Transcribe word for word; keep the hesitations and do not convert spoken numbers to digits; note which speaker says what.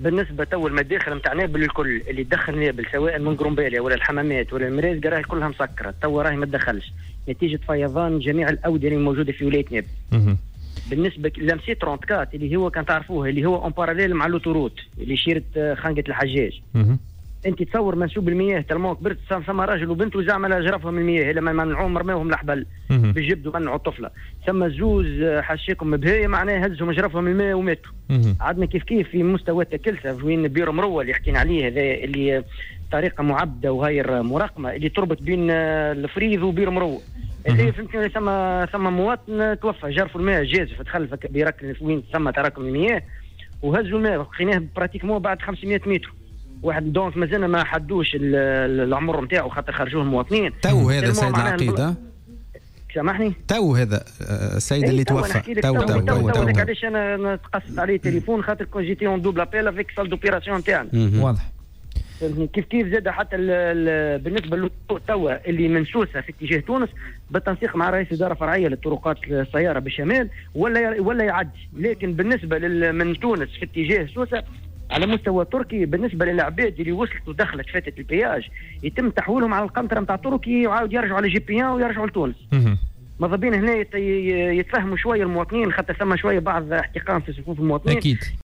Speaker 1: بالنسبه تو المداخل نتاع نابل الكل اللي تدخل نابل سواء من قرنباليا ولا الحمامات ولا المرازقه راهي كلها مسكره، تو راهي ما تدخلش نتيجه فيضان جميع الاوديه الموجوده في ولايه نابل. بالنسبه لمسي أربعة وثلاثين اللي هو كان تعرفوه اللي هو اون باراليل مع لوتوروت اللي شيرت خنقه الحجاج. انت تصور منسوب المياه تلمون كبرت ثم راجل وبنته زعما جرفهم المياه لما منعوهم رماوهم الحبل بالجبد ومنعوا الطفله، ثم زوز حشيكم بهايه معناها هزهم جرفهم الماء وماتوا. عندنا كيف كيف في مستوى التكلسه وين بير مروه اللي حكينا عليه هذا اللي طريقه معبده وغير مراقمه اللي تربط بين الفريض وبير مروه. اللي فهمتني ثم ثم مواطن توفى جرفوا الماء جازف تخلف بيركن وين ثم تراكم المياه وهزوا الماء لقيناه براتيكمون بعد خمسمائة متر. واحد دونك مازلنا ما حدوش العمر نتاعو خاطر خرجوه المواطنين.
Speaker 2: تو هذا سيد العقيد
Speaker 1: سامحني
Speaker 2: تو هذا السيد اللي توفى تو تو تو
Speaker 1: تو علاش انا تقصت عليه تليفون خاطر كون جيتي اون دوبل ابيل افيك سال دوبيراسيون تاعنا
Speaker 2: واضح.
Speaker 1: كيف كيف زاد حتى ال ال بالنسبه للتوا اللي منسوسه في اتجاه تونس بالتنسيق مع رئيس اداره فرعيه للطرقات السياره بالشمال ولا ولا يعدي، لكن بالنسبه من تونس في اتجاه سوسه على مستوى تركي بالنسبه للعباد اللي وصلت ودخلت فاتت البياج يتم تحويلهم على القنطره نتاع تركي وعاود يرجعوا على جي بي ان ويرجعوا لتونس. ماذا بين هنا يتفهموا شويه المواطنين خاطر ثم شويه بعض احتقان في صفوف المواطنين.
Speaker 2: اكيد